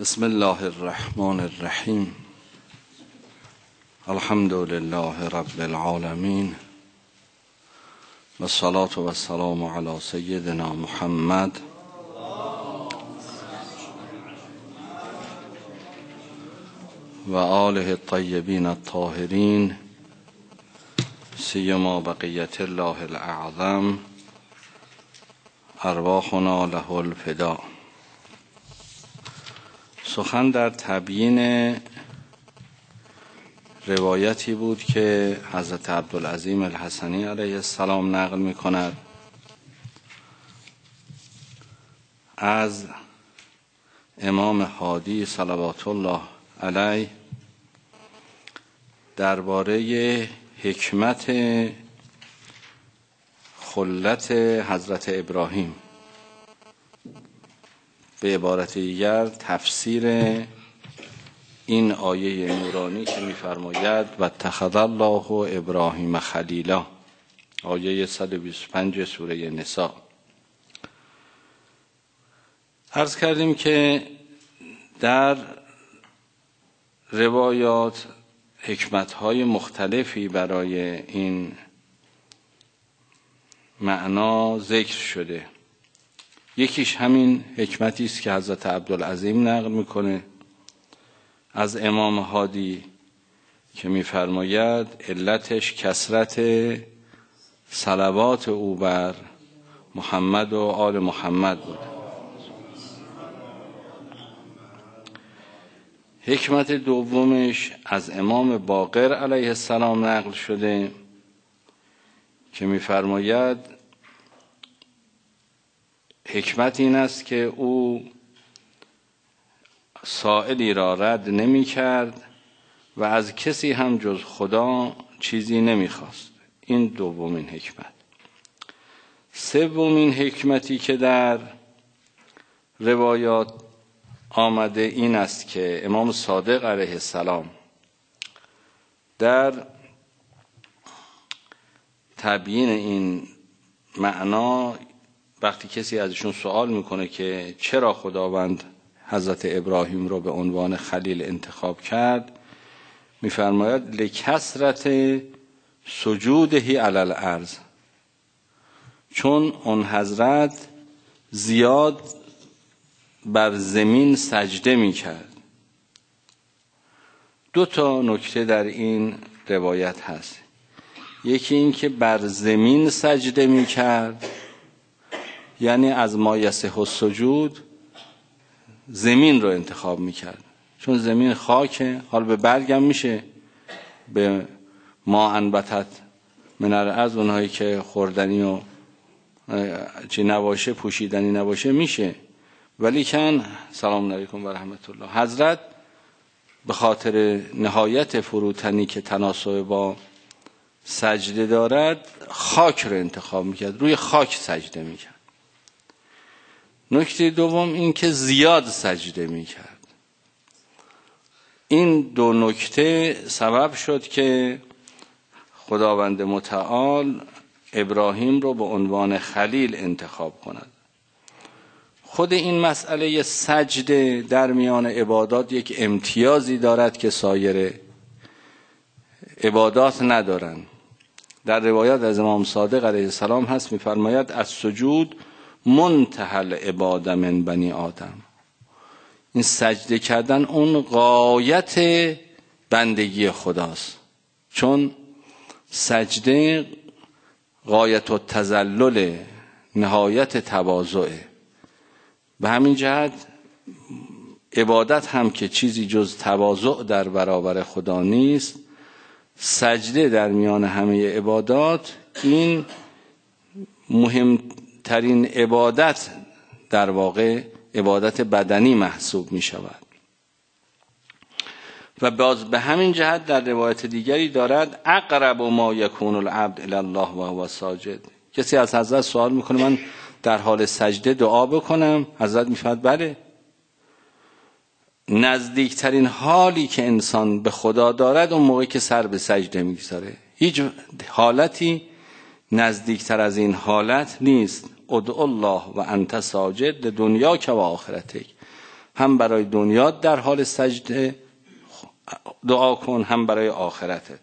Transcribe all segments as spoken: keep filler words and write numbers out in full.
بسم الله الرحمن الرحیم. الحمد لله رب العالمین و الصلاة و السلام علی سیدنا محمد و آله الطیبین الطاهرین سیما بقیت الله الاعظم ارواحنا له الفدا. سخن در تبیین روایتی بود که حضرت عبدالعظیم الحسنی علیه السلام نقل می کند از امام هادی صلوات الله علیه درباره حکمت خلت حضرت ابراهیم، به عبارت دیگر تفسیر این آیه نورانی که می‌فرماید و اتخذ الله ابراهیم خلیلا، آیه صد و بیست و پنج سوره نساء. عرض کردیم که در روایات حکمت‌های مختلفی برای این معنا ذکر شده. یکیش همین حکمتی است که حضرت عبدالعظیم نقل میکنه از امام هادی که میفرماید علتش کثرت صلوات او بر محمد و آل محمد بود. حکمت دومش از امام باقر علیه السلام نقل شده که میفرماید حکمت این است که او سائلی را رد نمی کرد و از کسی هم جز خدا چیزی نمی خواست. این دومین حکمت. سومین حکمتی که در روایات آمده این است که امام صادق علیه السلام در تبیین این معنا وقتی کسی ازشون سوال میکنه که چرا خداوند حضرت ابراهیم رو به عنوان خلیل انتخاب کرد، میفرماید لکثرت سجودهی علی الارض، چون اون حضرت زیاد بر زمین سجده میکرد. دو تا نکته در این روایت هست. یکی این که بر زمین سجده میکرد، یعنی از ما یصح السجود زمین رو انتخاب میکرد، چون زمین خاکه. حال به برگم میشه، به ما انبتت من الارض، اونهایی که خوردنی و چی نباشه، پوشیدنی نباشه میشه. ولی کن سلام علیکم و رحمت الله، حضرت به خاطر نهایت فروتنی که تناسب با سجده دارد خاک رو انتخاب میکرد، روی خاک سجده میکرد. نکته دوم این که زیاد سجده میکرد. این دو نکته سبب شد که خداوند متعال ابراهیم رو به عنوان خلیل انتخاب کند. خود این مسئله سجده در میان عبادات یک امتیازی دارد که سایر عبادات ندارن. در روایات از امام صادق علیه السلام هست، میفرماید از سجود منتهى العباده من بنی آدم. این سجده کردن اون غایت بندگی خداست، چون سجده غایت التذلل، نهایت تواضعه. به همین جهت عبادت هم که چیزی جز تواضع در برابر خدا نیست، سجده در میان همه عبادات این مهمترین عبادت در واقع عبادت بدنی محسوب می شود. و باز به همین جهت در روایت دیگری دارد اقرب ما یکون العبد الی الله و هو ساجد. کسی از حضرت سوال میکنه من در حال سجده دعا بکنم؟ حضرت میفرماید بله. نزدیکترین حالی که انسان به خدا دارد اون موقعی که سر به سجده میگذاره. هیچ حالتی نزدیکتر از این حالت نیست. ادعو الله و انت ساجد دنیا که و آخرتک. هم برای دنیا در حال سجده دعا کن، هم برای آخرتت.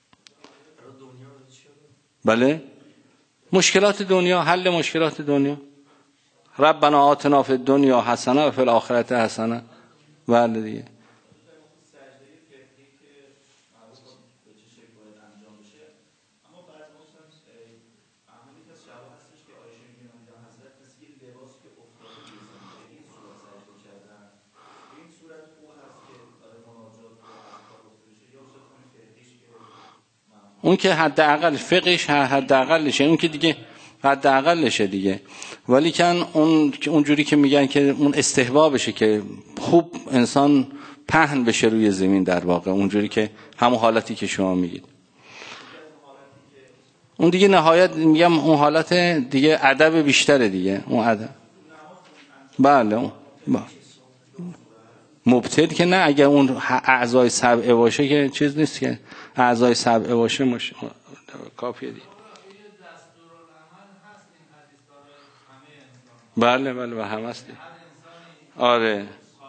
بله، مشکلات دنیا، حل مشکلات دنیا. ربنا آتنا فی الدنیا حسنه و فی الاخرت حسنه. بله دیگه. اون که حداقل فقهش حداقلشه، اون که دیگه حداقلشه دیگه. ولی کن اون اونجوری که میگن که اون استحباب بشه که خوب انسان پهن بشه روی زمین، در واقع اونجوری که همون حالتی که شما میگید، اون دیگه نهایت میگم اون حالت دیگه ادب بیشتره دیگه، اون ادب. بله اون مبتل که نه، اگر اون اعضای سبعه باشه که چیز نیست، که اعضای سبعه باشه مش... کافیه دیگه. بله بله و هم هستی. آره،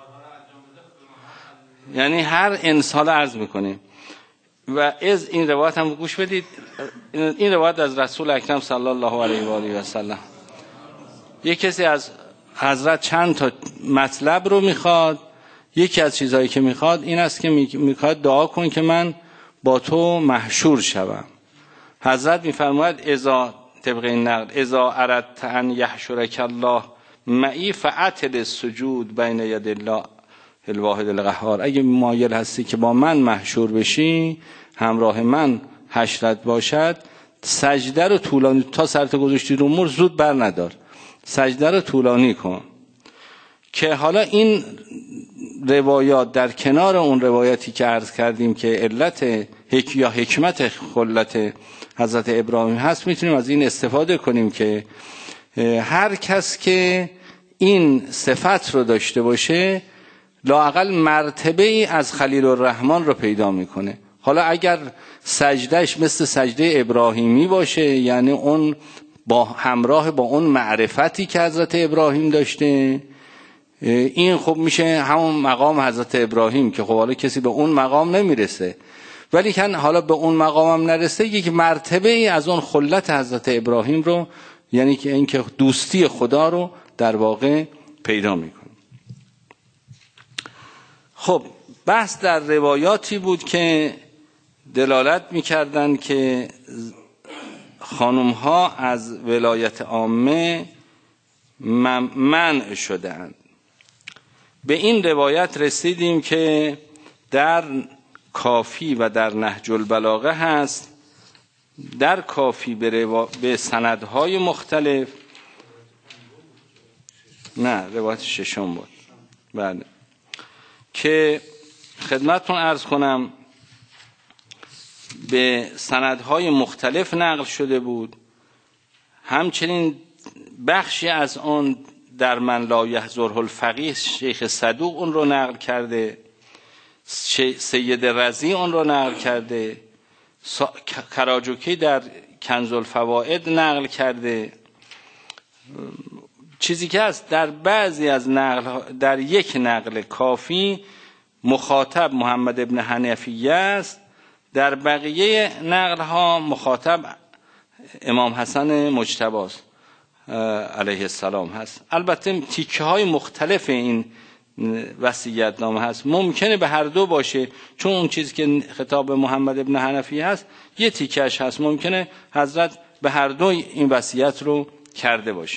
یعنی هر انسان عرض میکنیم. و از این روایت هم گوش بدید، این روایت از رسول اکرم صلی الله علیه و آله و سلم. یک کسی از حضرت چند تا مطلب رو میخواد. یکی از چیزهایی که میخواد این است که میخواد دعا کن که من با تو محشور شوم. حضرت میفرماید اذا طبق این نقل اذا اردت ان یحشرک الله معی فاعتل السجود بین ید الله الواحد القهار. اگه مایل هستی که با من محشور بشی، همراه من حشرت باشد، سجده رو طولانی تا سرت گذاشتی رو مر زود بر ندار، سجده رو طولانی کن. که حالا این روایات در کنار اون روایتی که عرض کردیم که علت حک یا حکمت خلت حضرت ابراهیم هست، میتونیم از این استفاده کنیم که هر کس که این صفت رو داشته باشه لااقل مرتبه ای از خلیل الرحمن رو پیدا میکنه. حالا اگر سجدهش مثل سجده ابراهیمی باشه، یعنی اون با همراه با اون معرفتی که حضرت ابراهیم داشته، این خب میشه همون مقام حضرت ابراهیم که خب حالا کسی به اون مقام نمیرسه، ولی کن حالا به اون مقام هم نرسه، یک مرتبه ای از اون خلت حضرت ابراهیم رو، یعنی که این که دوستی خدا رو در واقع پیدا میکنه. خب بحث در روایاتی بود که دلالت میکردن که خانم ها از ولایت عامه منع شدند. به این روایت رسیدیم که در کافی و در نهج البلاغه هست. در کافی به, روا... به سندهای مختلف، نه روایت ششم بود، بله، که خدمتتون عرض کنم به سندهای مختلف نقل شده بود. همچنین بخشی از آن در من لا یحضره الفقیه شیخ صدوق اون رو نقل کرده، سید رضی اون رو نقل کرده، کراجوکی در کنز الفوائد نقل کرده. چیزی که هست در بعضی از نقل، در یک نقل کافی مخاطب محمد ابن حنفیه است، در بقیه نقل ها مخاطب امام حسن مجتبی است علیه السلام هست. البته تیکه های مختلف این وصیت نامه هست، ممکنه به هر دو باشه، چون اون چیزی که خطاب محمد ابن حنفیه هست یه تیکهش هست، ممکنه حضرت به هر دو این وصیت رو کرده باشه.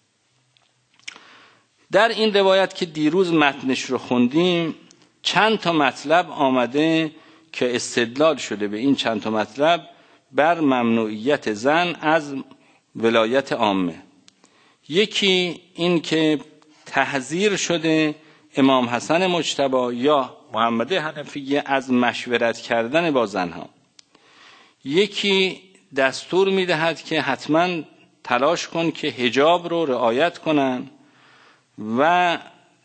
در این روایت که دیروز متنش رو خوندیم چند تا مطلب آمده که استدلال شده به این چند تا مطلب بر ممنوعیت زن از ولایت عامه. یکی این که تحذیر شده امام حسن مجتبی یا محمد حنفیه از مشورت کردن با زنها. یکی دستور میدهد که حتما تلاش کن که حجاب رو رعایت کنن و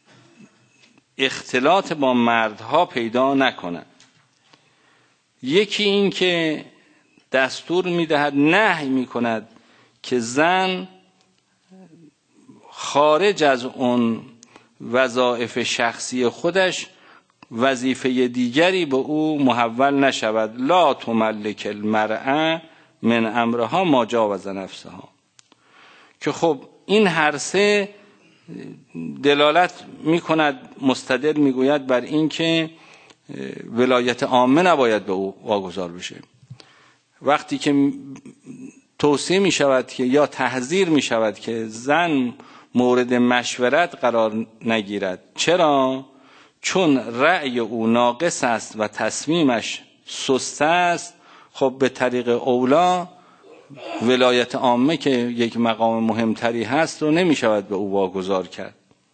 اختلاط با مردها پیدا نکنن. یکی این که دستور میدهد، نهی میکند که زن خارج از اون وظایف شخصی خودش وظیفه دیگری به او محول نشود. لا تملک المرأة من امرها ما جاوز نفسها. که خب این هر سه دلالت میکند، مستدل میگوید بر این که ولایت عامه نباید به او واگذار بشه. وقتی که توصیه می شود که یا تحذیر می شود که زن مورد مشورت قرار نگیرد. چرا؟ چون رأی او ناقص است و تصمیمش سست است. خب به طریق اولا ولایت عامه که یک مقام مهمتری هست رو نمی شود به او واگذار کرد.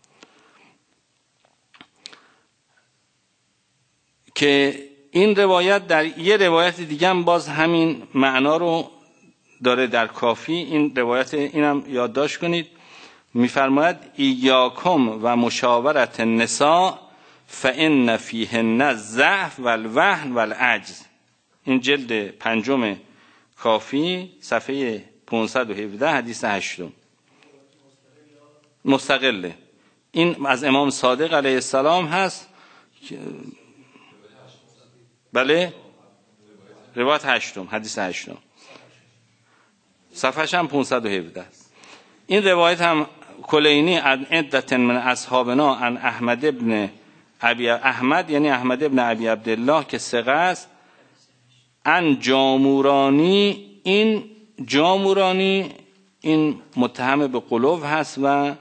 که این روایت در یه روایت دیگه هم باز همین معنا رو داره در کافی. این روایت اینم یادداشت کنید، میفرماید ایاکم و مشاورت النساء فان فیهن الضعف والوهن والعجز. این جلد پنجم کافی صفحه پانصد و هفده حدیث هشتم مستقله. این از امام صادق علیه السلام هست. بله روایت هشتم حدیث هشتم صفحه هم پانصد و هفده. این روایت هم کلینی عن عدت من اصحابنا عن احمد ابن ابی احمد یعنی احمد ابن ابی عبدالله که ثقه است، عن جامورانی. این جامورانی این متهم به غلو هست و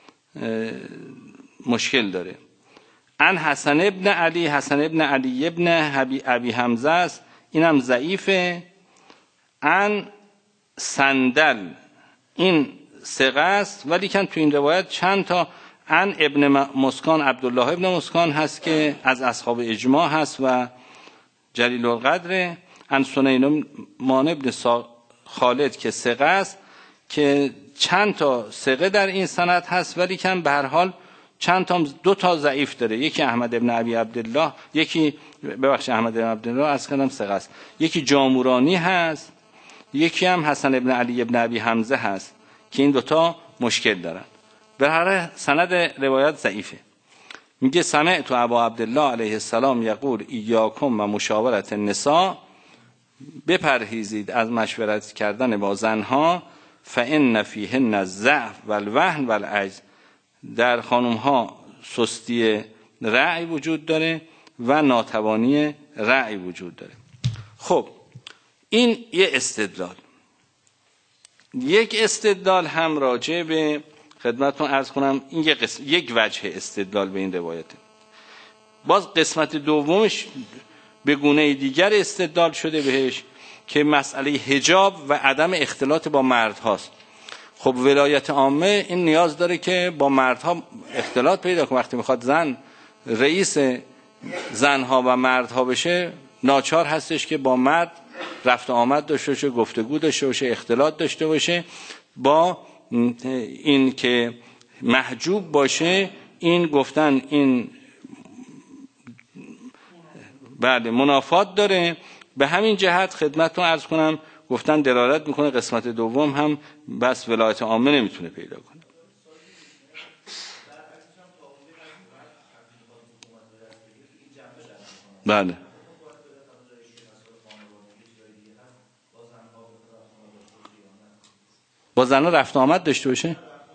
مشکل داره. عن حسن ابن علی، حسن ابن علی ابن ابی حمزه است، اینم ضعیفه. عن سندل این ثقه است ولی کن تو این روایت چند تا عن ابن مسکان، عبدالله ابن مسکان هست که از اصحاب اجماع هست و جلیل القدره. عن سلیمان ابن خالد که ثقه است که چند تا ثقه در این سند هست ولی کن به هر حال چند تا دو تا ضعیف داره. یکی احمد ابن ابی عبدالله، یکی ببخشید احمد ابن عبدالله از کلام ثقه است، یکی جامورانی هست، یکی هم حسن ابن علی ابن ابی حمزه هست که این دوتا مشکل دارن. به هر حال سند روایت ضعیفه. میگه سمعت ابا عبدالله علیه السلام یقول ایاکم و مشاورت النساء، بپرهیزید از مشورت کردن با زنها، فان فیهن الضعف والوهن والعجز. در خانم ها سستی رأی وجود داره و ناتوانی رأی وجود داره. خب این یه استدلال. یک استدلال هم راجع به خدمتتون عرض کنم، این یک, قسم، یک وجه استدلال به این روایته. باز قسمت دومش به گونه دیگر استدلال شده بهش که مسئله حجاب و عدم اختلاط با مرد هاست. خب ولایت عامه این نیاز داره که با مردها اختلاط پیدا کنه. وقتی میخواد زن رئیس زنها و مردها بشه ناچار هستش که با مرد رفت آمد داشته باشه، گفتگو داشته باشه، اختلاط داشته باشه. با این که محجوب باشه این گفتن این بله منافات داره. به همین جهت خدمتتون عرض کنم گفتن دلالت میکنه قسمت دوم هم بس ولایت عامه نمیتونه پیدا کنه. بله با زنها رفت آمد داشته باشه.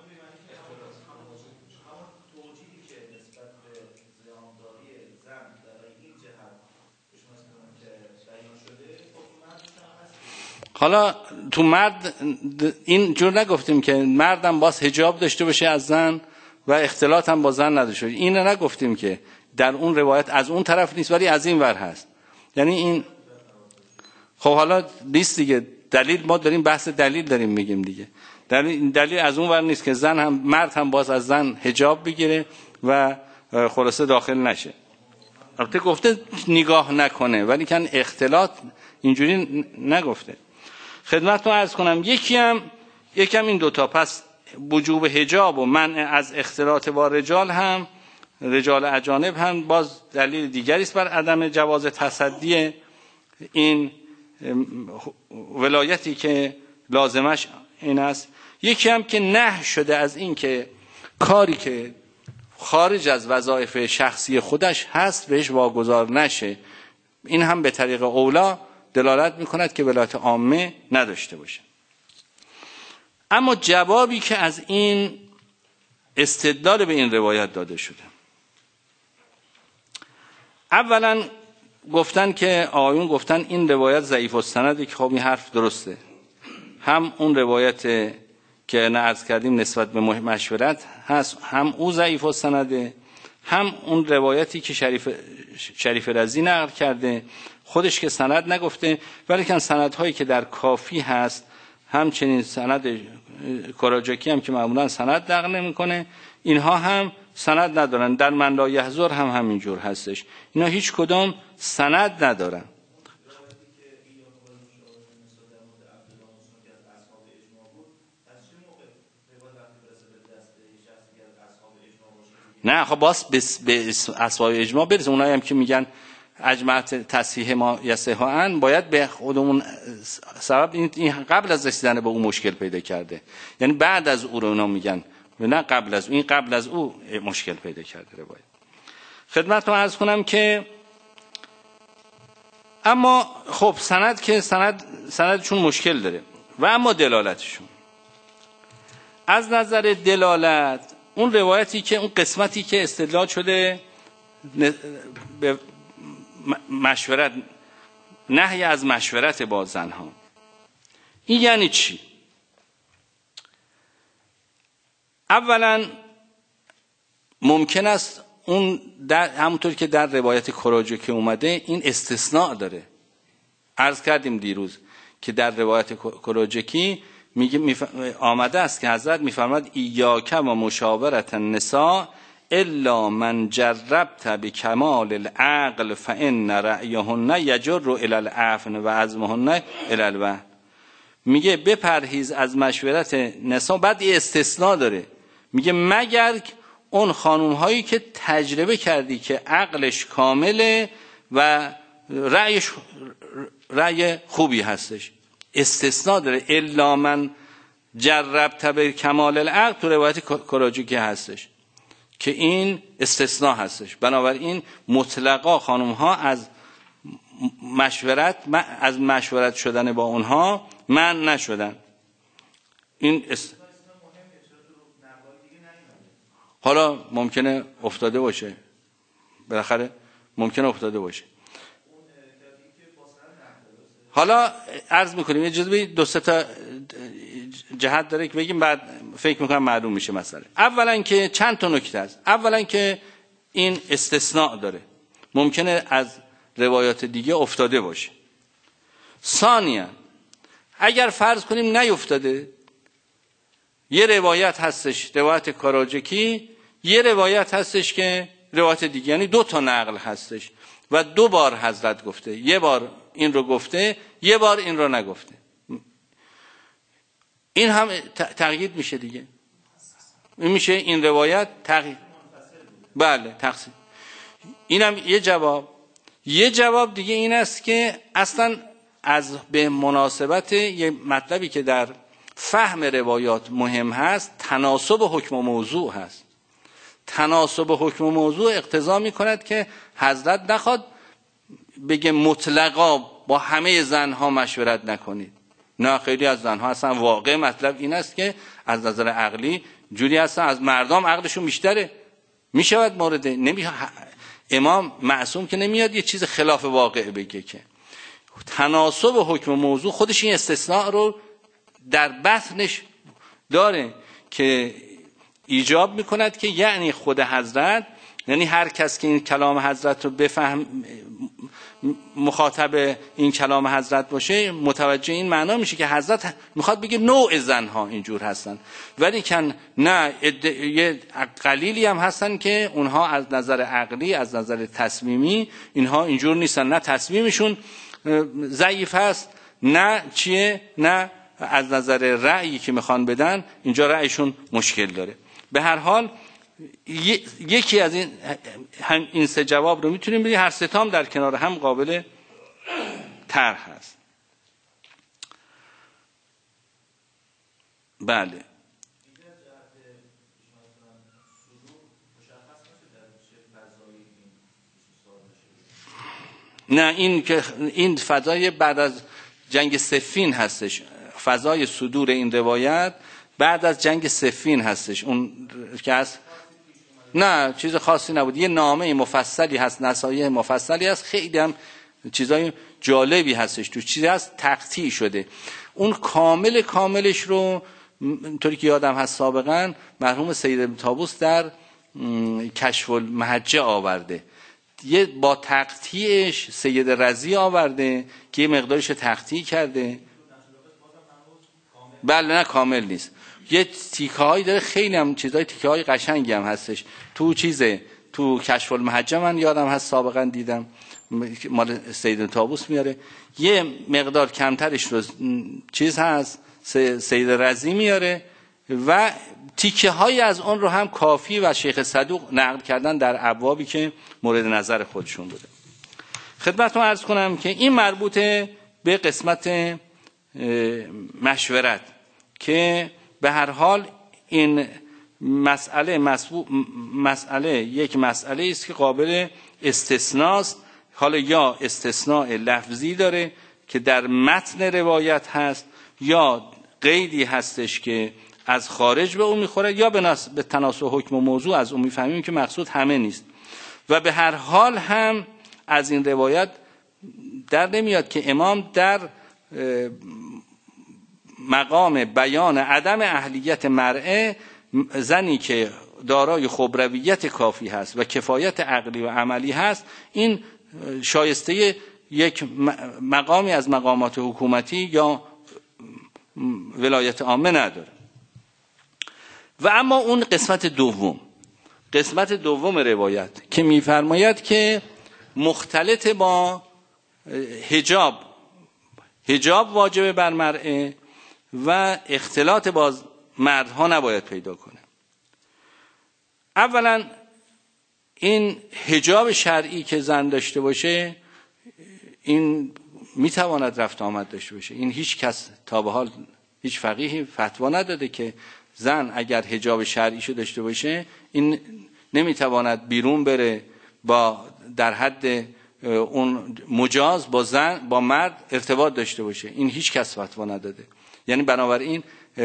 حالا تو مرد این جور نگفتیم که مردم باز حجاب داشته باشه از زن و اختلاط هم با زن نداشته باشه. این نگفتیم که در اون روایت از اون طرف نیست ولی از این ور هست. یعنی این خب حالا نیست دیگه، دلیل ما داریم بحث دلیل داریم میگیم دیگه. دلیل دلیل از اون ور نیست که زن هم مرد هم باز از زن حجاب بگیره و خلاصه داخل نشه. البته گفته نگاه نکنه ولی کن اختلاط اینجوری نگفته. خدمتتون عرض کنم یکی هم یکم این دوتا، پس وجوب حجاب و منع از اختلاط با رجال هم رجال اجانب هم باز دلیل دیگری است بر عدم جواز تصدی این ولایتی که لازمش این است. یکی هم که نهی شده از این که کاری که خارج از وظایف شخصی خودش هست بهش واگذار نشه. این هم به طریق اولا دلالت میکند که ولایت عامه نداشته باشه. اما جوابی که از این استدلال به این روایت داده شده، اولا گفتن که آقایون گفتن این روایت ضعیف السنده، که خب این حرف درسته. هم اون روایت که نه عرض کردیم نسبت به مشورت هست، هم او ضعیف السنده، هم اون روایتی که شریف شریف رضی نقل کرده خودش که سند نگفته، ولی که سندهایی که در کافی هست، همچنین سند کراجکی هم که معمولا سند نقل نمیکنه، اینها هم سند ندارن. در من لا یحضر هم همینجور هستش، اینا هیچ کدام سند ندارن. نه خب باز به اصحاب اجماع برسه. اونایی هم که میگن اجمعت تصحیح ما یصححن، باید به خودمون سبب این قبل از رسیدن به اون مشکل پیدا کرده، یعنی بعد از او رو اونا میگن، نه قبل از این قبل از او مشکل پیدا کرده روایت. خدمتتون عرض کنم که اما خب سند که سند سندشون مشکل داره و اما دلالتشون از نظر دلالت، اون روایتی که اون قسمتی که استدلال شده به مشورت، نهی از مشورت با زنها، این یعنی چی؟ اولا ممکن است اون در همونطور که در روایت کراجکی اومده این استثناء داره. عرض کردیم دیروز که در روایت کراجکی میگه میف... آمده است که حضرت میفرماد ایاک و مشاورت النساء الا من جربت بکمال العقل فان رأیهن یجر الی العفن و عزمهن الی الوهن. میگه بپرهیز از مشورت نساء، بعد یه استثناء داره، میگه مگر اون خانوم هایی که تجربه کردی که عقلش کامله و رأیش رأی خوبی هستش. استثناء داره، الا من جربت بکمال العقل تو روایت کراجکی هستش که این استثناء هستش. بنابراین مطلقا خانم ها از مشورت از مشورت شدن با اونها من نشدن. این است... حالا ممکنه افتاده باشه، بالاخره ممکنه افتاده باشه. حالا عرض میکنیم یه جزوی دو سه تا جهت داره که بگیم، بعد فکر میکنم معلوم میشه مسئله. اولا که چند تا نکته است. اولا که این استثناء داره، ممکنه از روایات دیگه افتاده باشه. ثانیا اگر فرض کنیم نیفتاده، یه روایت هستش روایت کراجکی، یه روایت هستش که روایت دیگه، یعنی دو تا نقل هستش و دو بار حضرت گفته، یه بار این رو گفته یه بار این رو نگفته، این هم تغییر میشه دیگه. این میشه این روایت تغییر، بله تقسیم. اینم یه جواب. یه جواب دیگه این است که اصلا از به مناسبت یه مطلبی که در فهم روایات مهم هست، تناسب حکم و موضوع هست. تناسب حکم و موضوع اقتضا میکند که حضرت نخواد بگه مطلقا با همه زنها مشورت نکنید. نه، خیلی از زنها اصلا واقع مطلب این است که از نظر عقلی جوری هستن، از مردم عقلشون بیشتره، میشود مورد نمی... امام معصوم که نمیاد یه چیز خلاف واقع بگه. که تناسب حکم و موضوع خودش این استثناء رو در بطنش داره که ایجاب میکند که یعنی خود حضرت، یعنی هر کس که این کلام حضرت رو بفهم، مخاطب این کلام حضرت باشه، متوجه این معنا میشه که حضرت میخواد بگه نوع زنها اینجور هستن، ولی کن نه یه قلیلی هم هستن که اونها از نظر عقلی، از نظر تصمیمی اینها اینجور نیستن، نه تصمیمشون ضعیف هست، نه چیه، نه از نظر رأیی که میخوان بدن اینجا رأیشون مشکل داره. به هر حال یکی از این این سه جواب رو میتونیم بگیم، هر سه تام در کنار هم قابل طرح هست. بله نه، این که این فضای بعد از جنگ صفین هستش، فضای صدور این روایت بعد از جنگ صفین هستش. اون که هست نه چیز خاصی نبود، یه نامه مفصلی هست، نصایح مفصلی هست، خیلی هم چیزای جالبی هستش تو، چیزی هست تقطیع شده. اون کامل کاملش رو اینطوری که یادم هست سابقا مرحوم سید طاووس در کشف المحجه آورده، یه با تقطیعش سید رضی آورده که یه مقدارش تقطیع کرده. بله نه کامل نیست، یه تیکه هایی داره، خیلی هم چیزای تیکه های قشنگی هم هستش تو چیزه، تو کشف المحجه من یادم هست سابقا دیدم مال سید طاووس میاره، یه مقدار کمترش رو چیز هست سید رضی میاره و تیکه های از اون رو هم کافی و شیخ صدوق نقل کردن در ابوابی که مورد نظر خودشون بوده. خدمتتون عرض کنم که این مربوطه به قسمت مشورت که به هر حال این مسئله مسئله یک مسئله است که قابل استثناست. حالا یا استثناء لفظی داره که در متن روایت هست، یا قیدی هستش که از خارج به اون میخوره، یا به تناسب حکم و موضوع از اون میفهمیم که مقصود همه نیست. و به هر حال هم از این روایت در نمیاد که امام در مقام بیان عدم اهلیت مرأه، زنی که دارای خبرویت کافی هست و کفایت عقلی و عملی هست، این شایسته یک مقامی از مقامات حکومتی یا ولایت عامه نداره. و اما اون قسمت دوم، قسمت دوم روایت که میفرماید که مختلط با حجاب، حجاب واجبه بر مرأه و اختلاط با مردها نباید پیدا کنه. اولا این حجاب شرعی که زن داشته باشه، این میتواند رفت آمد داشته باشه. این هیچ کس تا به حال هیچ فقیهی فتوا نداده که زن اگر حجاب شرعیشو داشته باشه این نمیتواند بیرون بره با در حد اون مجاز با زن با مرد ارتباط داشته باشه. این هیچ کس فتوا نداده. یعنی بنابراین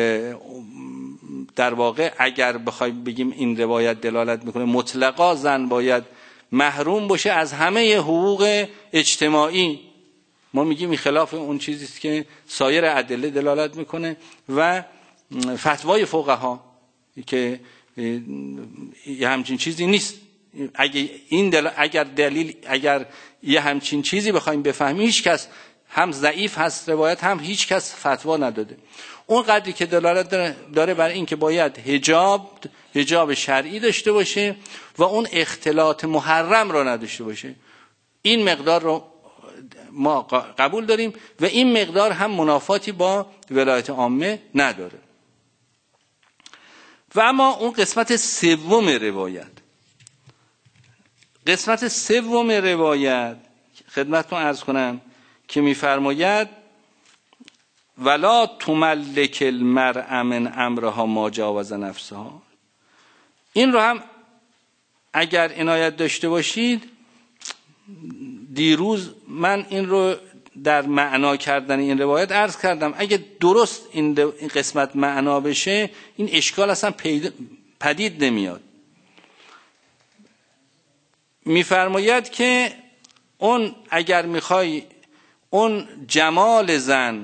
در واقع اگر بخوایم بگیم این روایت دلالت میکنه مطلقا زن باید محروم باشه از همه حقوق اجتماعی، ما میگیم این خلاف اون چیزی است که سایر ادله دلالت میکنه و فتوای فقها که یه همچین چیزی نیست. اگه این دل... اگر دلیل اگر یه همچین چیزی بخوایم بفهمیم، هیچ کس هم ضعیف هست روایت، هم هیچ کس فتوا نداده. اون قدری که دلالت داره بر این که باید حجاب حجاب شرعی داشته باشه و اون اختلاط محرم رو نداشته باشه، این مقدار رو ما قبول داریم و این مقدار هم منافاتی با ولایت عامه نداره. و اما اون قسمت سوم روایت، قسمت سوم روایت خدمتتون عرض کنم که میفرماید ولا تملک المرء من امرها ما جاوز نفسها. این رو هم اگر عنایت داشته باشید، دیروز من این رو در معنا کردن این روایت عرض کردم، اگه درست این قسمت معنا بشه این اشکال اصلا پدید نمیاد. میفرماید که اون اگر میخوای اون جمال زن،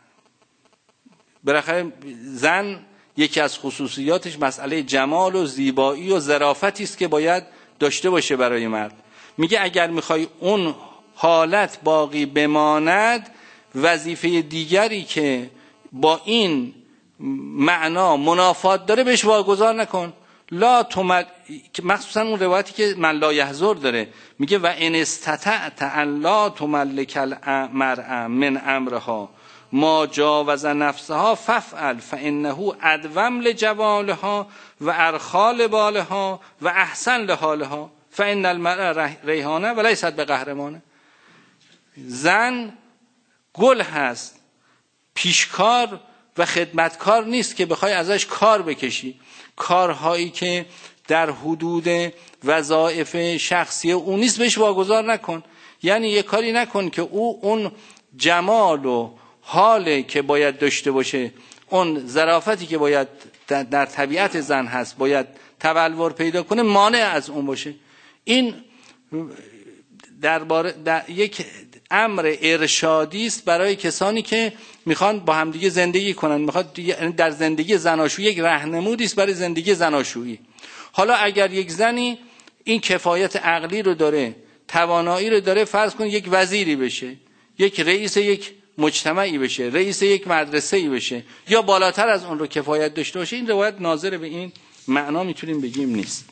بالاخره زن یکی از خصوصیاتش مسئله جمال و زیبایی و ظرافتی است که باید داشته باشه برای مرد. میگه اگر میخوای اون حالت باقی بماند، وظیفه دیگری که با این معنا منافات داره بهش واگذار نکن. لا تمل... مخصوصا اون روایتی که من لا یحضر داره، میگه و ان استطعت ان لا تملک المرء من امرها ما جاوز نفسها فافعل فانه ادوم لجوالها و ارخا لبالها و احسن لحالها فان المرء ریحانه و لیست بقهرمانه. زن گل هست، پیشکار و خدمتکار نیست که بخوای ازش کار بکشی. کارهایی که در حدود وظایف شخصی او نیست بهش واگذار نکن. یعنی یه کاری نکن که او اون جمال و حالی که باید داشته باشه، اون ظرافتی که باید در طبیعت زن هست باید تبلور پیدا کنه، مانع از اون باشه. این درباره در یک امر ارشادی است برای کسانی که میخوان با همدیگه زندگی کنن، میخواد در زندگی زناشویی یک راهنمودی است برای زندگی زناشویی. حالا اگر یک زنی این کفایت عقلی رو داره، توانایی رو داره، فرض کن یک وزیری بشه، یک رئیس یک مجتمعی بشه، رئیس یک مدرسه‌ای بشه، یا بالاتر از اون رو کفایت داشته باشه، این روایت ناظر به این معنا میتونیم بگیم نیست.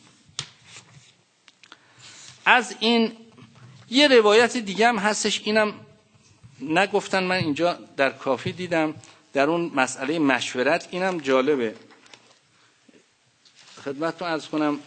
از این یه روایت دیگه هم هستش، اینم نگفتن، من اینجا در کافی دیدم، در اون مسئله مشورت، اینم جالبه خدمتتون عرض کنم.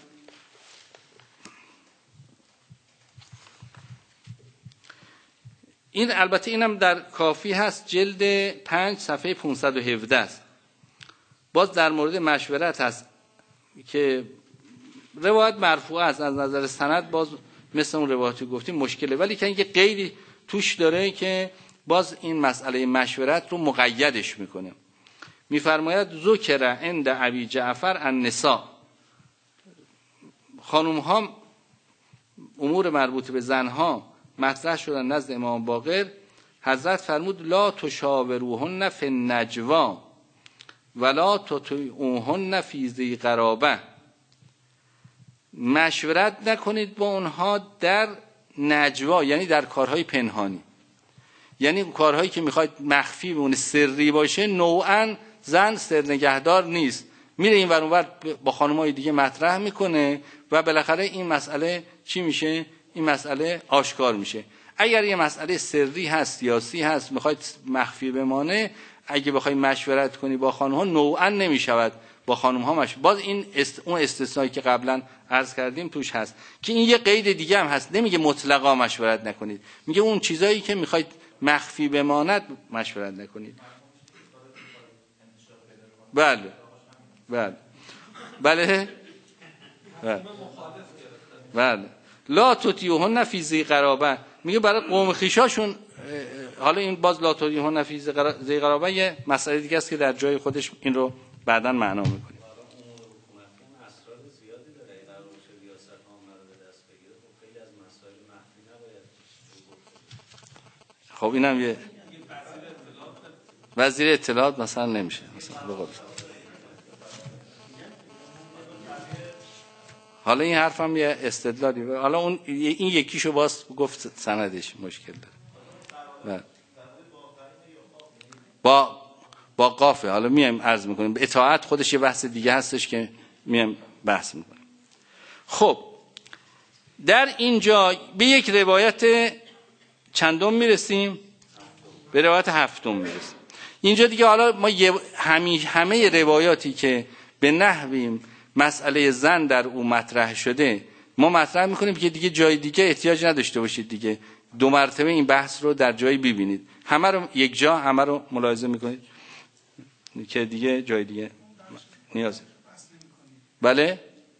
این البته اینم در کافی هست، جلد پنج صفحه پانصد و هفده است. باز در مورد مشورت هست که روایت مرفوع است، از نظر سند باز مثل اون روایتی گفتیم مشکله، ولی که یه قیدی توش داره که باز این مسئله مشورت رو مقیدش میکنه. میفرماید ذکر عند ابی جعفر النساء، خانم ها امور مربوط به زنها مطرح شدن نزد امام باقر. حضرت فرمود لا تشاوروهن فی النجوا ولا تطیعوهن فی ذی قرابه، مشورت نکنید با اونها در نجوا، یعنی در کارهای پنهانی، یعنی کارهایی که میخواید مخفی بمونه، سری باشه. نوعا زن سرنگهدار نیست، میره این ور اون ور با خانمای دیگه مطرح میکنه و بالاخره این مسئله چی میشه؟ این مسئله آشکار میشه. اگر یه مسئله سری هست، سیاسی هست، میخواید مخفی بمانه، اگه بخوای مشورت کنی با خانم ها نوعا نمیشود با خانم ها مشورت. باز این است... اون استثنایی که قبلا عرض کردیم توش هست که این یه قید دیگه هم هست، نمیگه مطلقا مشورت نکنید، میگه اون چیزایی که میخواید مخفی بماند مشورت نکنید. بله بله بله بله بله لا تطیعوهن فی ذی قرابه، میگه برای قوم خویشاشون. حالا این باز لا تطیعوهن فی ذی قرابه یه مسئله دیگه است که در جای خودش این رو بعداً معنا میکنه. خب اینم یه وزیر اطلاعات مثلا نمیشه مثلا بقول. حالا این حرفم یه استدلالی، حالا اون این یکیشو باز گفت سندش مشکل داره با با قافه. حالا میایم عرض میکنیم، اطاعت خودش یه بحث دیگه هستش که میایم بحث میکنیم. خب در اینجا به یک روایت چندم میرسیم؟ به روایت هفتم میرسیم. اینجا دیگه حالا ما همه همه روایاتی که به نحوی مسئله زن در او مطرح شده ما مطرح میکنیم که دیگه جای دیگه احتیاج نداشته باشید دیگه دو مرتبه این بحث رو در جایی ببینید، همه رو یک جا همه رو ملاحظه میکنید که دیگه جای دیگه نیاز. بله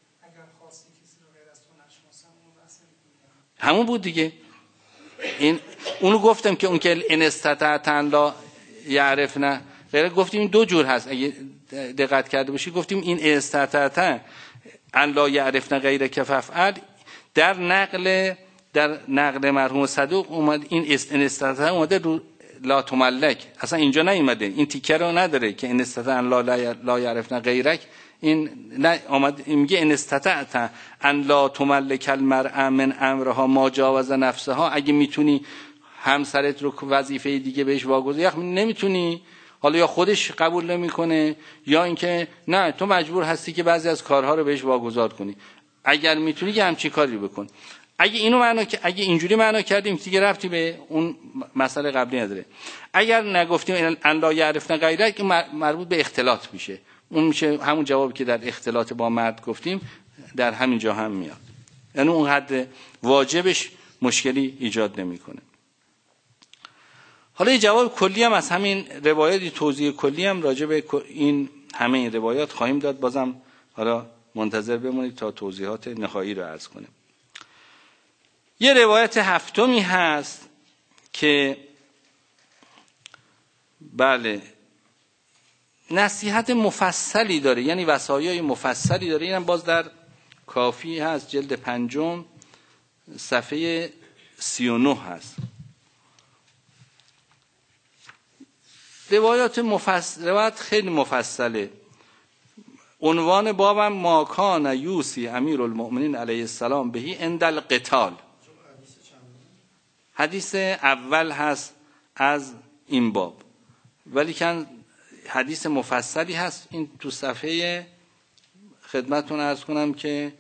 همون بود دیگه. این اونو گفتم که اون که ان استطعتن لا یعرفن غیره، گفتیم دو جور هست، اگه دقت کرده باشی گفتیم این استطعتن ان لا یعرفن غیره که فعل در نقل در نقل مرحوم صدوق اومد، این ان استطعتن اومده رو لا تملک، اصلا اینجا نیومده، این تیکه رو نداره که ان استطعتن لا لا یعرفن غیرک، این نه اومد میگه ان استطعت ان لا تملک المرء من امرها ما جاوز نفسها، اگه میتونی همسرت رو وظیفه دیگه بهش واگذاری، یا نمیتونی، حالا یا خودش قبول نمیکنه یا اینکه نه تو مجبور هستی که بعضی از کارها رو بهش واگذار کنی، اگر میتونی که همچین کاری بکن. اگه اینو معنا اگه اینجوری معنا کردیم دیگه ربطی به اون مسئله قبلی نداره. اگر نگفتیم ان لا یعرفن غیرک مربوط به اختلاط میشه، اون میشه همون جوابی که در اختلاط با مرد گفتیم در همین جا هم میاد، یعنی اون حد واجبش مشکلی ایجاد نمیکنه. حالا یه جواب کلی هم از همین روایاتی، توضیح کلی هم راجع به این همه این روایات خواهیم داد، بازم حالا منتظر بمونید تا توضیحات نهایی رو عرض کنیم. یه روایت هفتمی هست که بله نصیحت مفصلی داره، یعنی وصایای مفصلی داره. اینم باز در کافی هست، جلد پنجم صفحه سی و نه هست. روایات مفصل، روایت خیلی مفصله. عنوان بابم ما کان یوسی امیر المؤمنین علیه السلام بهی عند القتال. حدیث اول هست از این باب، ولی کن حدیث مفصلی هست. این تو صفحه خدمتتون عرض کنم که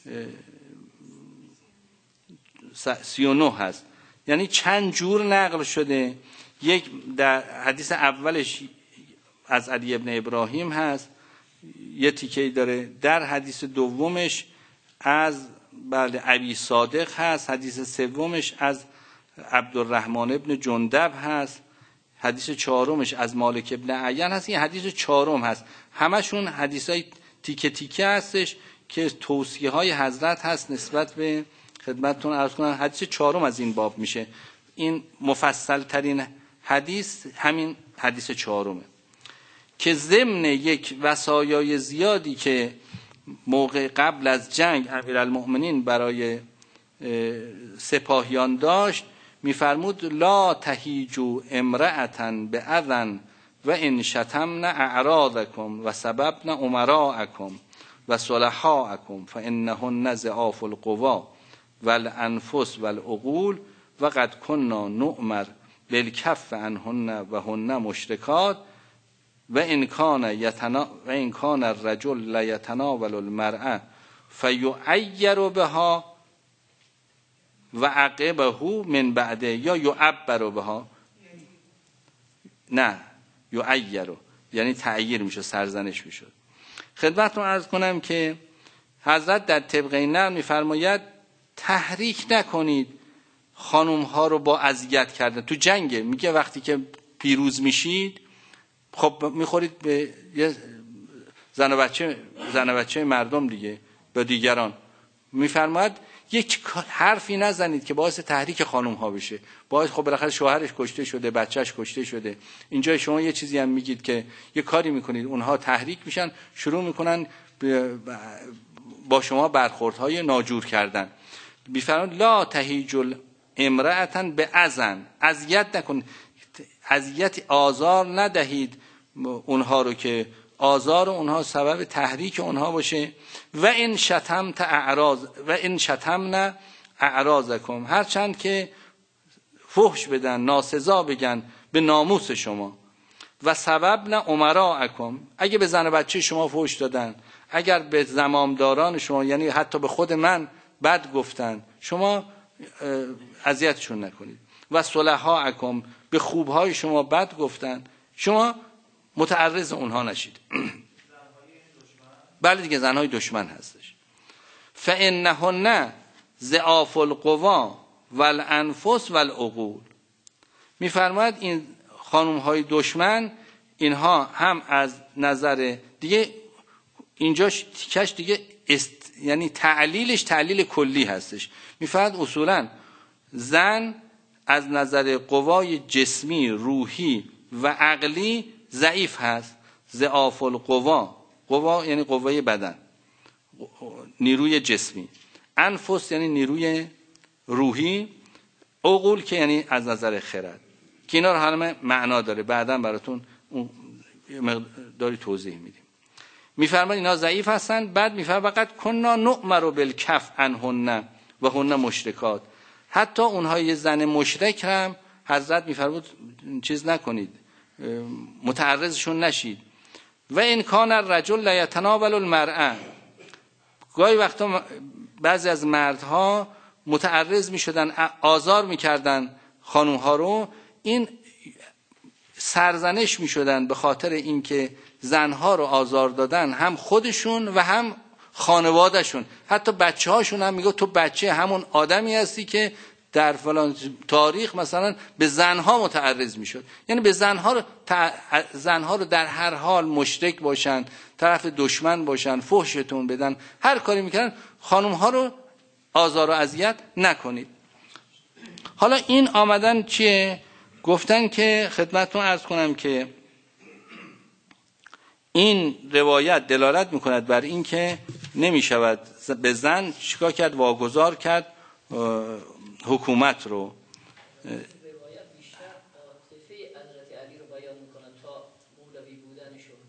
سی و نه هست، یعنی چند جور نقل شده. یک در حدیث اولش از علی ابن ابراهیم هست، یه تیکه‌ای داره. در حدیث دومش از بله ابی صادق هست. حدیث سومش از عبدالرحمن ابن جندب هست. حدیث چهارمش از مالک ابن عیان هست. این حدیث چهارم هست. همشون حدیثای تیکه تیکه هستش که توصیه های حضرت هست نسبت به خدمتتون عرض کنم. حدیث چهارم از این باب میشه. این مفصل ترین حدیث همین حدیث چهارمه که ضمن یک وصایای زیادی که موقع قبل از جنگ امیرالمؤمنین برای سپاهیان داشت، میفرمود لا تهیجوا امرأة بأذن و ان شتمن اعراضکم و سببن امراءکم و صلحاءکم فانهن ضعاف القوی والانفس والعقول و قد کنا نؤمر بالکف عنهن و هن مشرکات و ان کان یتنا و ان کان الرجل لا یتناول المرأة فیعیر بها و عقبه من بعده یا یعبر بها. نه یعیر یعنی تعییر میشه، سرزنش میشه. خدمتتون عرض کنم که حضرت در طبق این نقل میفرماید تحریک نکنید خانوم ها رو با اذیت کردن تو جنگ. میگه وقتی که پیروز میشید خب میخورید به یه زن و بچه زن و بچه مردم دیگه، به دیگران. میفرماید یک حرفی نزنید که باعث تحریک خانوم ها بشه. باعث خب بالاخره شوهرش کشته شده، بچهش کشته شده. اینجا شما یه چیزی هم میگید که یه کاری میکنید اونها تحریک میشن، شروع میکنن با شما برخوردهای ناجور کردن. میفرماید لا تهیجوا امرأة بأذن، اذیت نکنید، اذیت آزار ندهید اونها رو که آزار اونها سبب تحریک اونها باشه. و این شتمت اعراض و این شتمن اعراضکم، هرچند که فحش بدن، ناسزا بگن به ناموس شما. و سبب نه امراءکم، اگه به زن و بچه شما فحش دادن، اگر به زمامداران شما یعنی حتی به خود من بد گفتن، شما اذیتشون نکنید. و صلحاءکم، به خوبهای شما بد گفتن، شما متعرض اونها نشید. بله دیگه زنهای دشمن هستش. فانهن ضعاف القوا والانفس والعقول. میفرماید این خانم های دشمن اینها هم از نظر دیگه اینجاش تیکش دیگه است، یعنی تعلیلش تعلیل کلی هستش. میفرماید اصولا زن از نظر قوای جسمی، روحی و عقلی ضعیف هست. ضعاف القوا، قوا یعنی قوای بدن، نیروی جسمی. انفس یعنی نیروی روحی. عقول که یعنی از نظر خرد، که اینا رو همه معنا داره، بعداً براتون اون مقداری توضیح میدیم. میفرماید اینا ضعیف هستن. بعد میفرماید فقط کنا نؤمر بالکف عنهن و هن مشرکات، حتی اونها یه زن مشرک هم حضرت میفرمود چیز نکنید، متعرضشون نشید. و ان کان الرجل لا یتناول المرأة، گاهی وقتا بعضی از مردها متعرض میشدن، آزار میکردن خانوم ها رو، این سرزنش میشدن به خاطر اینکه زنها رو آزار دادن، هم خودشون و هم خانوادهشون، حتی بچه هاشون هم میگه تو بچه همون آدمی هستی که در فلان تاریخ مثلا به زنها متعرض میشد. یعنی به زنها رو تع... زنها رو در هر حال مشرک باشن، طرف دشمن باشن، فحشتون بدن، هر کاری میکنن، خانمها رو آزار و اذیت نکنید. حالا این آمدن چیه؟ گفتن که خدمتتون عرض کنم که این روایت دلالت میکند بر این که نمیشود به زن چیکار کرد؟ واگذار کرد حکومت رو. روایت بیشتر عاطفه حضرت علی رو بیان میکنه تا مولوی بودنشون.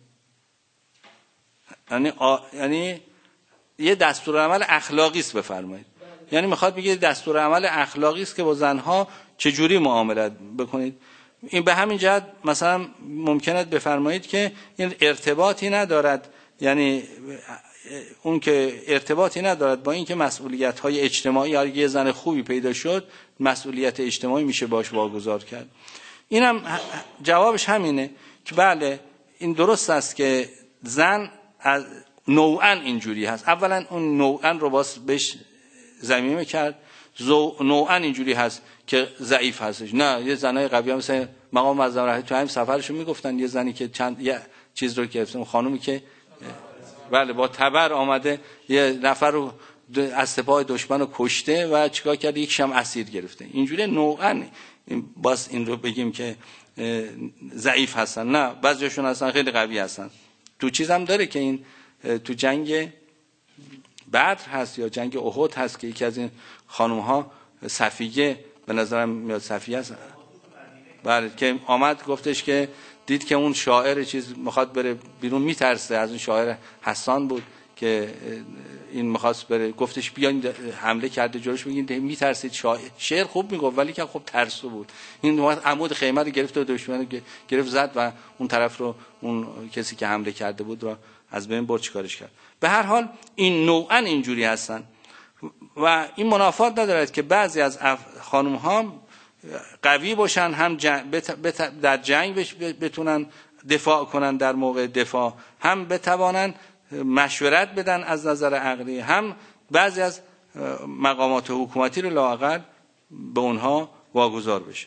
یعنی آ... یعنی یه دستورالعمل اخلاقی است بفرمایید. یعنی میخواد بگه دستورالعمل اخلاقی است که با زنها چجوری معاملت بکنید. این به همین جهت مثلا ممکنه بفرمایید که این ارتباطی ندارد، یعنی اون که ارتباطی ندارد با این که مسئولیت‌های اجتماعی، یا یه زن خوبی پیدا شد مسئولیت اجتماعی میشه باش واگذار کرد. اینم جوابش همینه که بله این درست است که زن از نوعاً اینجوری هست. اولا اون نوعاً رو باز بهش ضمیمه کرد، نوعاً اینجوری هست که ضعیف هستش. نه، یه زنای قوی هم مثل مقام معظم رهبری تو همین سفرشون میگفتن، یه زنی که چند یه چیز رو گرفته، خانومی که بله با تبر آمده یه نفر رو از سپاه دشمن رو کشته و چیکار کرده؟ یک شم اسیر گرفته. اینجوری نوعاً باز این رو بگیم که ضعیف هستن. نه، بعضیشون هستن خیلی قوی هستن. تو چیز هم داره که این تو جنگ بدر هست یا جنگ احد هست که یکی از این خانم ها صفیه، به نظرم میاد صفیه است، بله، که آمد گفتش که دید که اون شاعر چیز میخواد بره بیرون، میترسه از اون شاعر حسان بود که این میخواست بره، گفتش بیاین، حمله کرده جلوش، میگین میترسید، شعر خوب میگفت ولی که خب ترسو بود. این عمود خیمه رو گرفت و دشمن گرفت زد و اون طرف رو، اون کسی که حمله کرده بود رو از بین برد، چیکارش کرد. به هر حال این نوعاً اینجوری هستن و این منافات ندارد که بعضی از خانم ها قوی باشن، هم جنگ بت... بت... در جنگ بتونن دفاع کنن، در موقع دفاع هم بتوانن مشورت بدن از نظر عقلی، هم بعضی از مقامات حکومتی رو لااقل به اونها واگذار بشه.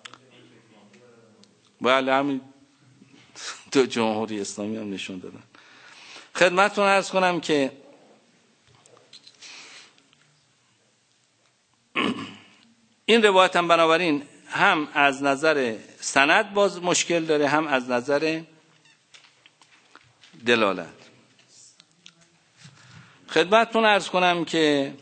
بله، همین تو جمهوری اسلامی هم نشون دادن. خدمتتون عرض کنم که این روایت هم بنابراین هم از نظر سند باز مشکل داره، هم از نظر دلالت. خدمتتون عرض کنم که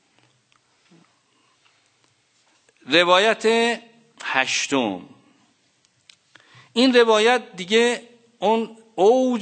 روایت هشتم، این روایت دیگه اون اوج،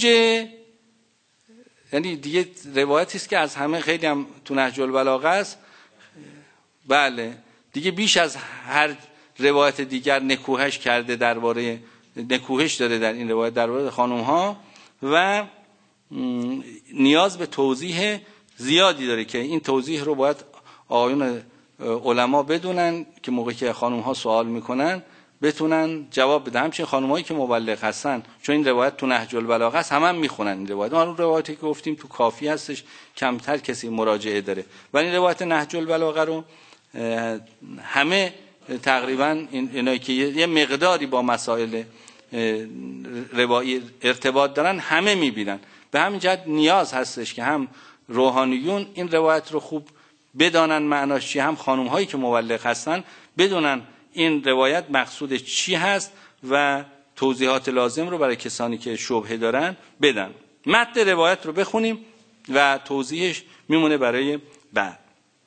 یعنی دیگه روایتی است که از همه خیلی هم تو نهج البلاغه است، بله، دیگه بیش از هر روایت دیگر نکوهش کرده، درباره نکوهش داره در این روایت درباره خانم ها و نیاز به توضیح زیادی داره که این توضیح رو باید آقایون علما بدونن که موقعی که خانم ها سوال میکنن بتونن جواب بدن. همچنین خانمایی که مبلغ هستن، چون این روایت تو نهج البلاغه است، همه هم میخونن این روایت. ما اون روایتی که گفتیم تو کافی هستش، کمتر کسی مراجعه داره، ولی این روایت نهج البلاغه رو همه تقریبا اینایی که یه مقداری با مسائل روایی ارتباط دارن همه میبینن. به همین جهت نیاز هستش که هم روحانیون این روایت رو خوب بدانن معناش چی، هم خانم هایی که مبلغ هستن بدونن این روایت مقصود چی هست و توضیحات لازم رو برای کسانی که شبهه دارن بدن. متن روایت رو بخونیم و توضیحش میمونه برای بعد.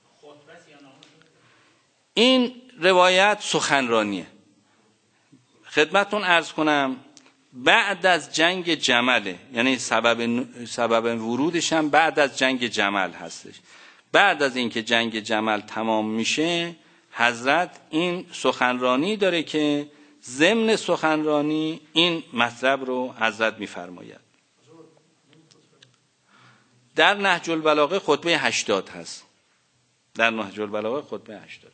این روایت سخنرانیه. خدمتتون عرض کنم بعد از جنگ جمله، یعنی سبب سبب ورودش هم بعد از جنگ جمل هستش. بعد از اینکه جنگ جمل تمام میشه، حضرت این سخنرانی داره که ضمن سخنرانی این مطلب رو حضرت میفرماید. در نهج البلاغه خطبه هشتاد هست. در نهج البلاغه خطبه هشتاد.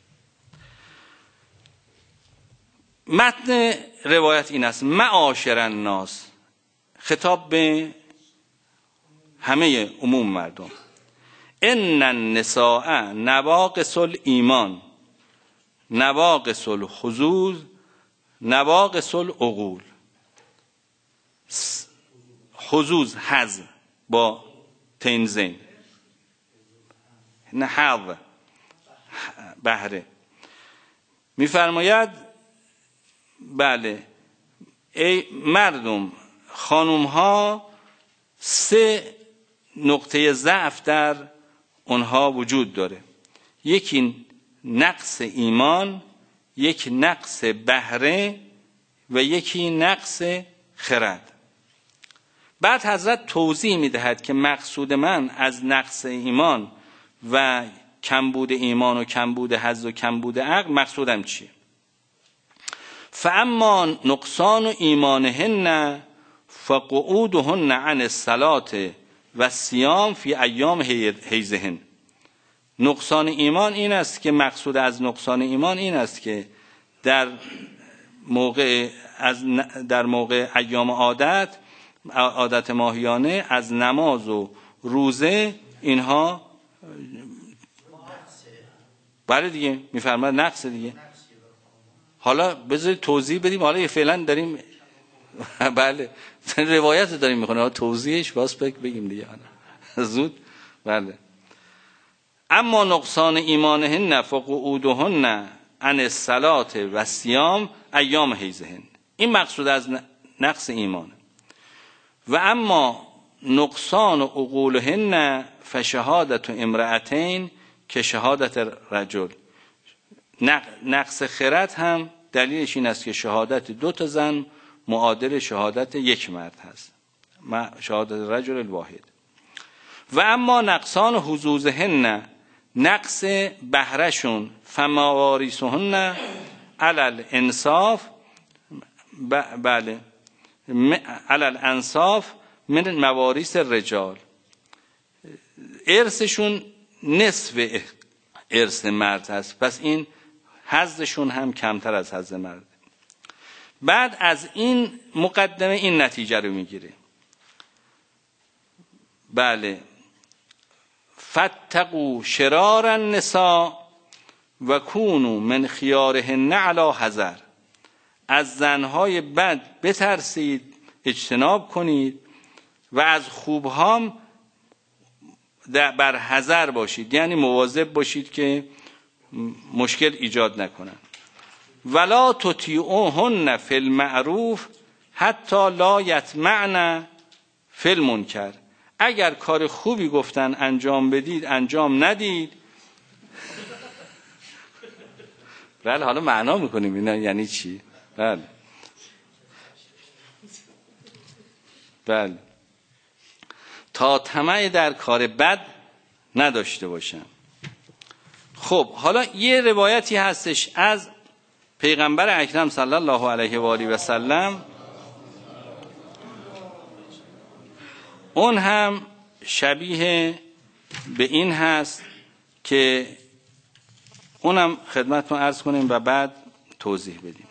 متن روایت این است: معاشر الناس، خطاب به همه عموم مردم، ان النساء نواقص الایمان، نواقص الحظوظ نواقص العقول. حظوظ حظ با تنزین، نه حظ بهره. میفرماید بله ای مردم، خانوم ها سه نقطه ضعف در اونها وجود داره. یکی نقص ایمان، یک نقص بهره و یکی نقص خرد. بعد حضرت توضیح میدهد که مقصود من از نقص ایمان و کمبود ایمان و کمبود حظ و کمبود عقل مقصودم چیه؟ فاما نقصان ایمانهن فقعودهن عن الصلاة و الصیام فی ایام حیضهن. نقصان ایمان این است که مقصود از نقصان ایمان این است که در موقع از در موقع ایام عادت عادت ماهیانه از نماز و روزه اینها بله دیگه میفرماید نقص دیگه. حالا بذارید توضیح بدیم. حالا فعلا داریم بله روایت داریم میخونیم، توضیحش باز بگیم دیگه زود. بله اما نقصان ایمانهن فقعودهن عن الصلاة و الصیام ایام حیضهن. این مقصود از نقص ایمان. و اما نقصان عقولهن فشهادت امرأتین که شهادت رجل. نقص خرد هم دلیلش این است که شهادت دو تا زن معادل شهادت یک مرد هست، شهادت رجل الواحد. و اما نقصان حظوظهن، نقص بهرشون، فمواریثهن علی الانصاف بله علی الانصاف من مواریث الرجال. ارثشون نصف ارث مرد هست، پس این حظشون هم کمتر از حظ مرد. بعد از این مقدمه این نتیجه رو میگیره بله فتقوا شرار النساء و کونوا من خیارهن علی حذر. از زنهای بد بترسید، اجتناب کنید و از خوبهام بر حذر باشید، یعنی مواظب باشید که مشکل ایجاد نکنن. ولا تطیعوهن فی المعروف حتی لا یطمعن فی المنکر. اگر کار خوبی گفتن انجام بدید انجام ندید. بله حالا معنا میکنیم اینا یعنی چی. بله بله تا طمع در کار بد نداشته باشن. خب حالا یه روایتی هستش از پیغمبر اکرم صلی الله علیه و آله و سلم، اون هم شبیه به این هست که اونم خدمتتون عرض کنیم و بعد توضیح بدیم.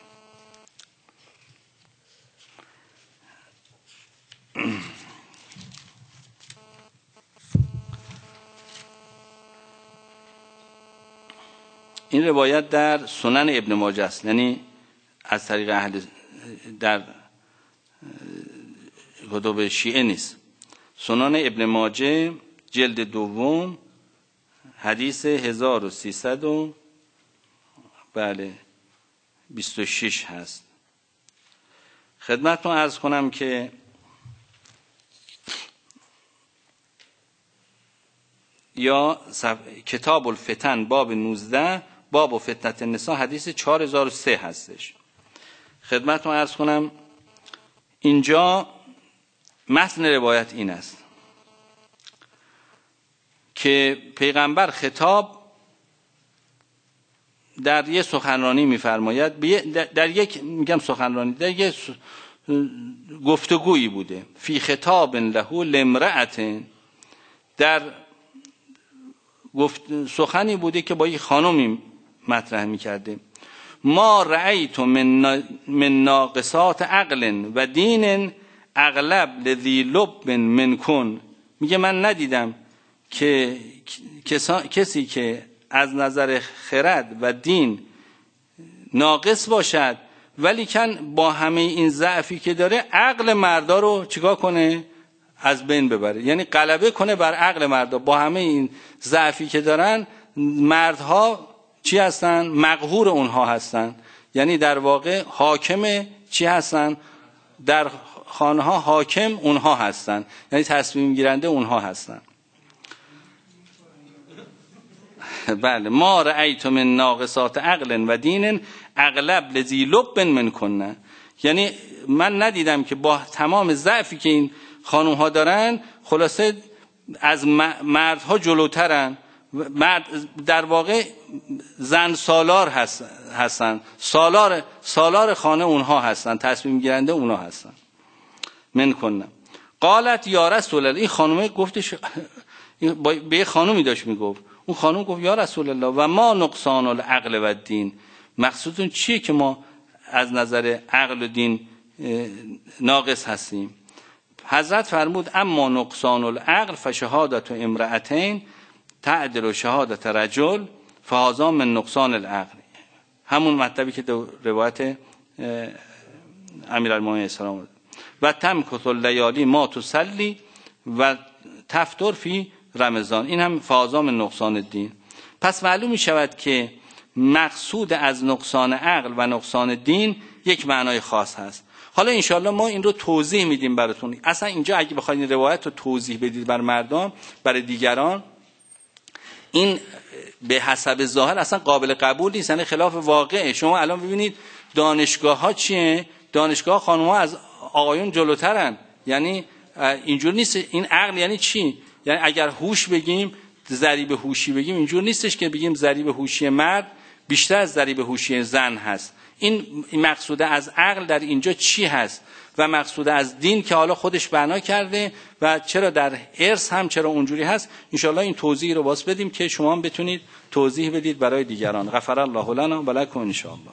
این روایت در سنن ابن ماجه است، یعنی از طریق اهل در کتب شیعه نیست. سنن ابن ماجه جلد دوم حدیث هزار و سیصد و بله بیست و شش هست. خدمتتون عرض کنم که یا کتاب الفتن باب نوزده باب و فتنت النساء حدیث چهار هزار و سه هستش. خدمتتون عرض کنم اینجا متن روایت این است که پیغمبر خطاب در یک سخنرانی می‌فرماید، در یک میگم سخنرانی در یک گفتگویی بوده، فی خطاب له لامرأة، در گفت سخنی بوده که با یک خانمی مطرح می‌کرده. ما رأیت من من ناقصات عقل و دین اغلب لذی لب منکن. میگه من ندیدم که کسی که از نظر خرد و دین ناقص باشد، ولی کن با همه این ضعفی که داره عقل مردا رو چیکار کنه؟ از بین ببره، یعنی غلبه کنه بر عقل مردا. با همه این ضعفی که دارن مردها چی هستن؟ مقهور اونها هستن، یعنی در واقع حاکم چی هستن؟ در خانه ها حاکم اونها هستن، یعنی تصمیم گیرنده اونها هستن. بله، ما رأیت من ناقصات عقل و دین اغلب لذی لب من کنه، یعنی من ندیدم که با تمام ضعفی که این خانوم ها دارن خلاصه از مردها جلوترن. مرد در واقع زن سالار هستن، سالار سالار خانه اونها هستن، تصمیم گیرنده اونها هستن. من کنه قالت یا رسول الله، این خانومه گفتش، به یه خانومی داشت میگفت، اون خانوم گفت یا رسول الله و ما نقصان العقل و الدین، مقصودتون چیه که ما از نظر عقل و دین ناقص هستیم؟ حضرت فرمود اما نقصان العقل فشهادت امرأتین تعدل شهادت رجل فهذا من نقصان العقل، همون مطلبی که در روایت امیرالمومنین اسلام و تمکث اللیالی ما تصلی و تفطر فی رمضان، این هم فهذا من نقصان الدین. پس معلوم می شود که مقصود از نقصان عقل و نقصان دین یک معنای خاص هست. حالا انشاءالله ما این رو توضیح میدیم براتون. اصلا اینجا اگه بخواید این روایت رو توضیح بدید بر مردم، برای دیگران، این به حسب ظاهر اصلا قابل قبول نیست، یعنی خلاف واقعه. شما الان ببینید دانشگاه ها چیه؟ دانشگاه خانم ها از آقایون جلوترن، یعنی اینجور نیست. این عقل یعنی چی؟ یعنی اگر هوش بگیم، ضریب هوشی بگیم، اینجور نیستش که بگیم ضریب هوشی مرد بیشتر از ضریب هوشی زن هست. این مقصود از عقل در اینجا چی هست و مقصود از دین که حالا خودش بنا کرده و چرا در ارث هم چرا اونجوری هست، انشالله این توضیح رو باز بدیم که شما هم بتونید توضیح بدید برای دیگران. غفر الله لنا و لکم انشاءالله.